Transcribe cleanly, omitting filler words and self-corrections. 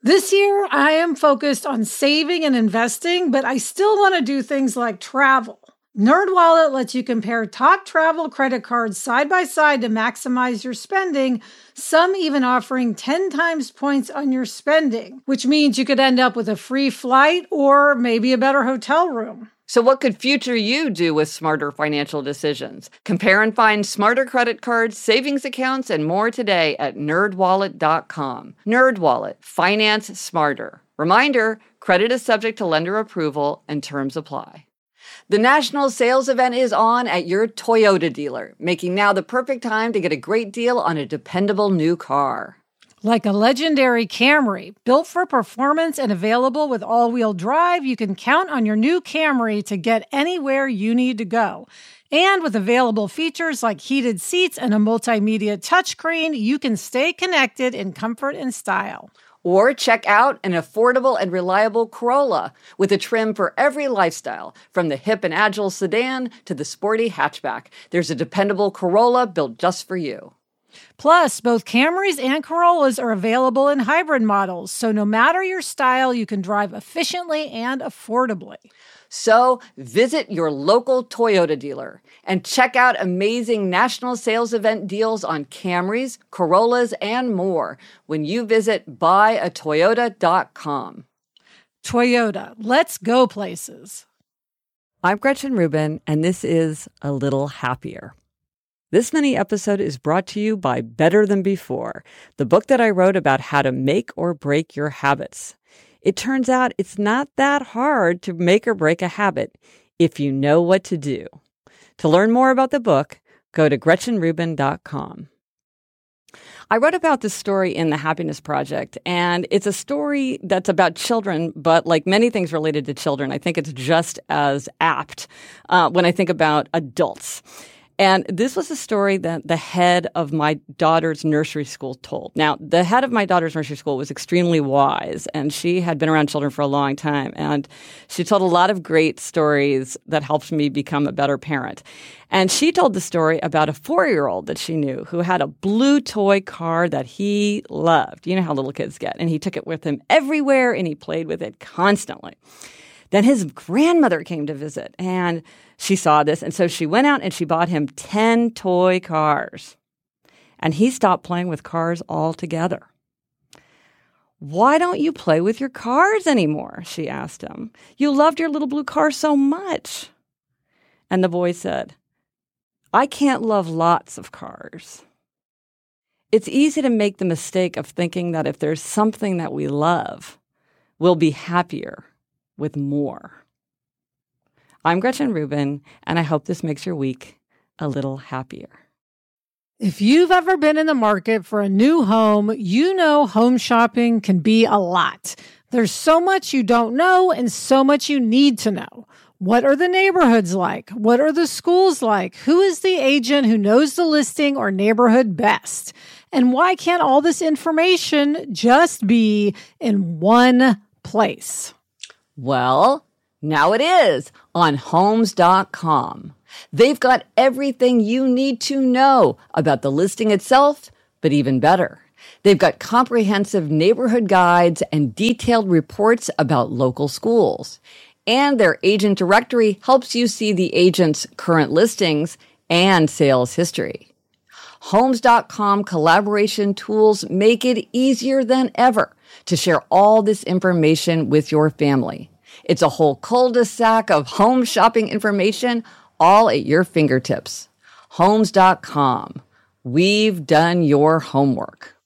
This year, I am focused on saving and investing, but I still want to do things like travel. NerdWallet lets you compare top travel credit cards side by side to maximize your spending, some even offering 10 times points on your spending, which means you could end up with a free flight or maybe a better hotel room. So what could future you do with smarter financial decisions? Compare and find smarter credit cards, savings accounts, and more today at nerdwallet.com. NerdWallet. Finance smarter. Reminder, credit is subject to lender approval and terms apply. The national sales event is on at your Toyota dealer, making now the perfect time to get a great deal on a dependable new car. Like a legendary Camry, built for performance and available with all-wheel drive, you can count on your new Camry to get anywhere you need to go. And with available features like heated seats and a multimedia touchscreen, you can stay connected in comfort and style. Or check out an affordable and reliable Corolla with a trim for every lifestyle, from the hip and agile sedan to the sporty hatchback. There's a dependable Corolla built just for you. Plus, both Camrys and Corollas are available in hybrid models, so no matter your style, you can drive efficiently and affordably. So visit your local Toyota dealer and check out amazing national sales event deals on Camrys, Corollas, and more when you visit buyatoyota.com. Toyota, let's go places. I'm Gretchen Rubin, and this is A Little Happier. This mini episode is brought to you by Better Than Before, the book that I wrote about how to make or break your habits. It turns out it's not that hard to make or break a habit if you know what to do. To learn more about the book, go to GretchenRubin.com. I wrote about this story in The Happiness Project, and it's a story that's about children, but like many things related to children, I think it's just as apt when I think about adults. And this was a story that the head of my daughter's nursery school told. Now, the head of my daughter's nursery school was extremely wise, and she had been around children for a long time. And she told a lot of great stories that helped me become a better parent. And she told the story about a 4-year-old that she knew who had a blue toy car that he loved. You know how little kids get. And he took it with him everywhere, and he played with it constantly. Then his grandmother came to visit, and she saw this, and so she went out and she bought him 10 toy cars. And he stopped playing with cars altogether. "Why don't you play with your cars anymore?" she asked him. "You loved your little blue car so much." And the boy said, "I can't love lots of cars." It's easy to make the mistake of thinking that if there's something that we love, we'll be happier with more. I'm Gretchen Rubin, and I hope this makes your week a little happier. If you've ever been in the market for a new home, you know home shopping can be a lot. There's so much you don't know and so much you need to know. What are the neighborhoods like? What are the schools like? Who is the agent who knows the listing or neighborhood best? And why can't all this information just be in one place? Well, now it is on Homes.com. They've got everything you need to know about the listing itself, but even better. They've got comprehensive neighborhood guides and detailed reports about local schools. And their agent directory helps you see the agent's current listings and sales history. Homes.com collaboration tools make it easier than ever to share all this information with your family. It's a whole cul-de-sac of home shopping information, all at your fingertips. Homes.com. We've done your homework.